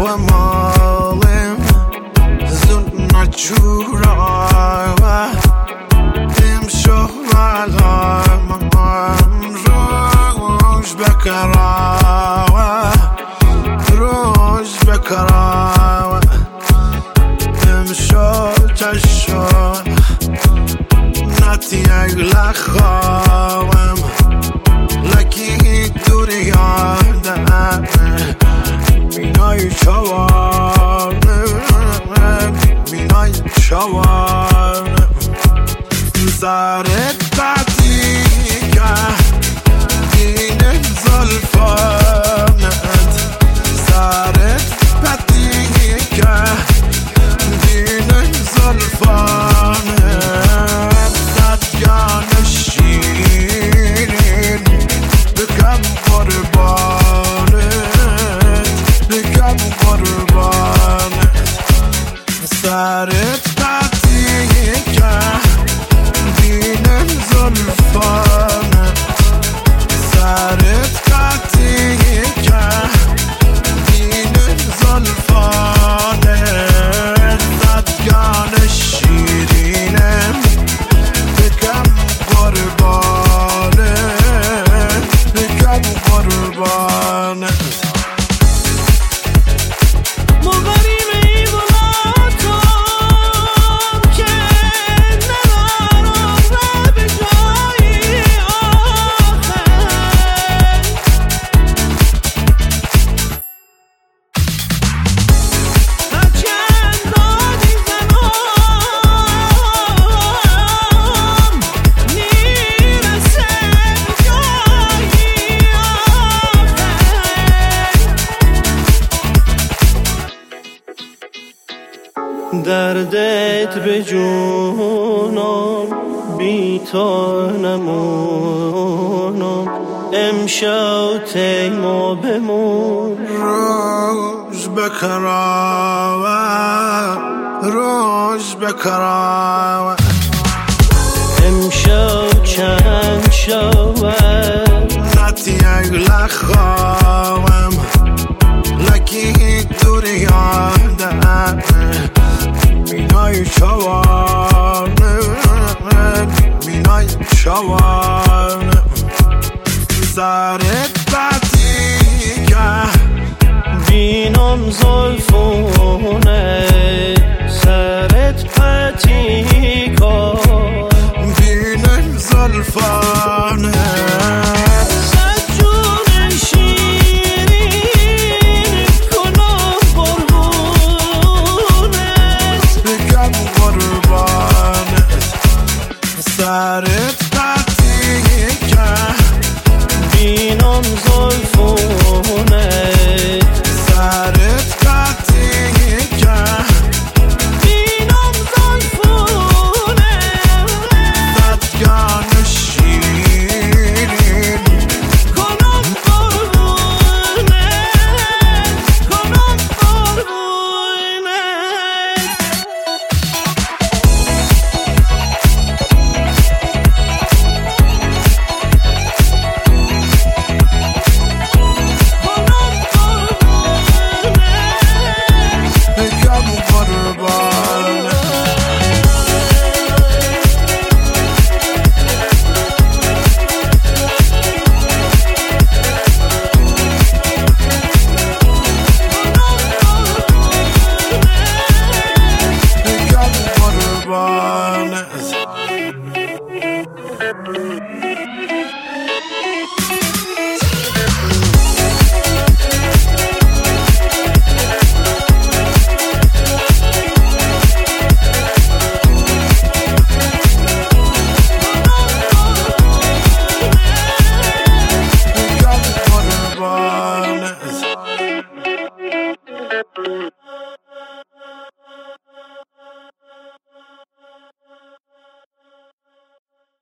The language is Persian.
و مالم زون نچورا و امشو علام روش بکرا و روش بکرا و امشو چشون نتی اگل خوام لکی دوری یادم مینای شوانم سرت بدی که این زلفانت سرت بدی که این زلفانت ددگان شیرین بکم قربانت بکم قربانت سرت بدی که این زلفانت سرت بدی که این زلفانت ددگان شیرینم بکم قربانت بکم قربانت دردت به جونم بی تو نمونم امشب تیما بمون روش بکرا روش بکرا